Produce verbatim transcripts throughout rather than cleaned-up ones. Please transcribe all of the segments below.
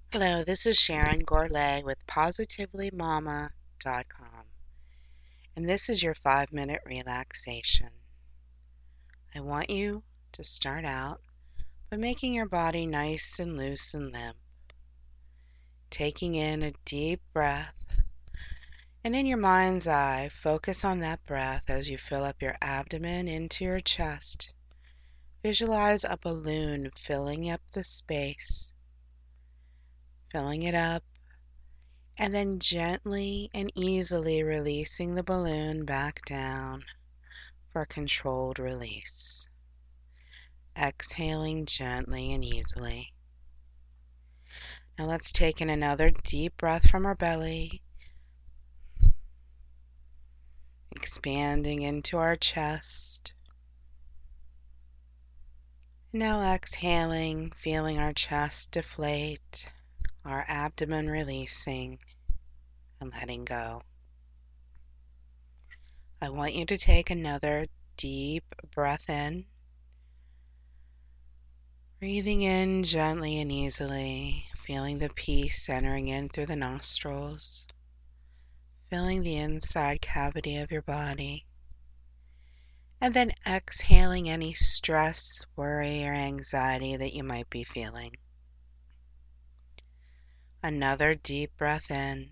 Hello, this is Sharon Gourlay with positively mama dot com, and this is your five minute relaxation. I want you to start out by making your body nice and loose and limp, taking in a deep breath, and in your mind's eye, focus on that breath as you fill up your abdomen into your chest. Visualize a balloon filling up the space, filling it up, and then gently and easily releasing the balloon back down for a controlled release. Exhaling gently and easily. Now let's take in another deep breath from our belly, expanding into our chest. Now exhaling, feeling our chest deflate, our abdomen releasing and letting go. I want you to take another deep breath in, breathing in gently and easily, feeling the peace entering in through the nostrils, filling the inside cavity of your body, and then exhaling any stress, worry, or anxiety that you might be feeling. Another deep breath in,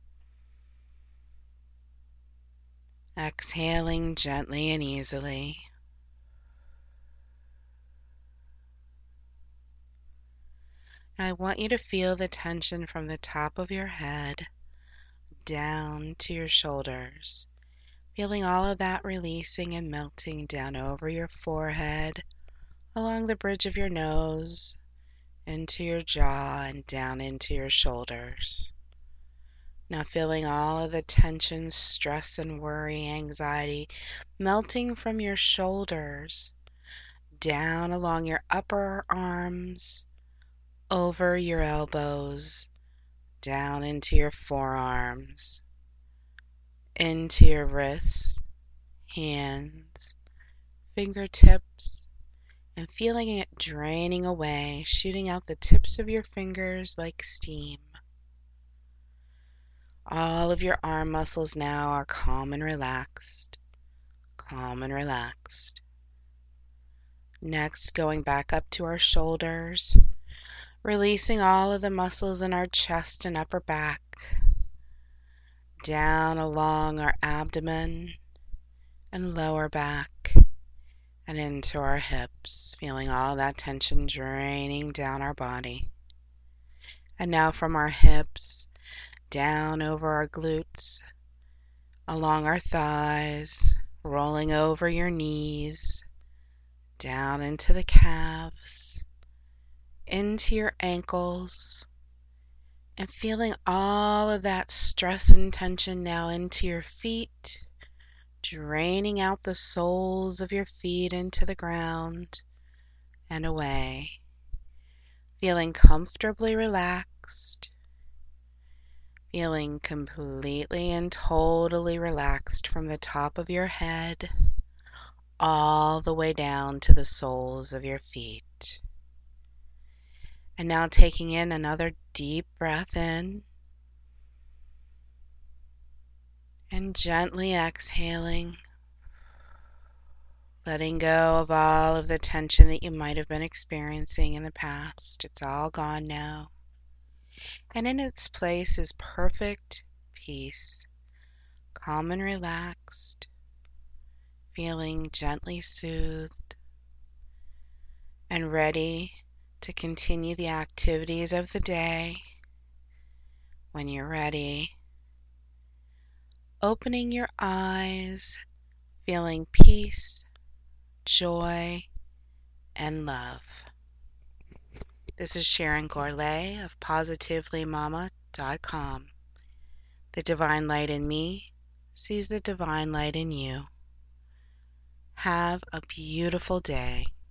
exhaling gently and easily. I want you to feel the tension from the top of your head down to your shoulders, feeling all of that releasing and melting down over your forehead, along the bridge of your nose, into your jaw, and down into your shoulders. Now feeling all of the tension, stress, and worry, anxiety melting from your shoulders, down along your upper arms, over your elbows, down into your forearms, into your wrists, hands, fingertips, and feeling it draining away, shooting out the tips of your fingers like steam. All of your arm muscles now are calm and relaxed, calm and relaxed. Next, going back up to our shoulders, releasing all of the muscles in our chest and upper back, down along our abdomen and lower back, and into our hips, feeling all that tension draining down our body. And now from our hips, down over our glutes, along our thighs, rolling over your knees, down into the calves, into your ankles, and feeling all of that stress and tension now into your feet, draining out the soles of your feet into the ground and away. Feeling comfortably relaxed, feeling completely and totally relaxed from the top of your head all the way down to the soles of your feet. And now taking in another deep breath in and gently exhaling, letting go of all of the tension that you might have been experiencing in the past. It's all gone now. And in its place is perfect peace, calm and relaxed, feeling gently soothed and ready to continue the activities of the day. When you're ready, opening your eyes, feeling peace, joy, and love. This is Sharon Gourlay of positively mama dot com. The divine light in me sees the divine light in you. Have a beautiful day.